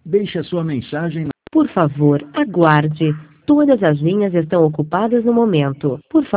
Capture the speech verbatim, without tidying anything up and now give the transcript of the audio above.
Deixe a sua mensagem na... Por favor, aguarde. Todas as linhas estão ocupadas no momento. Por favor.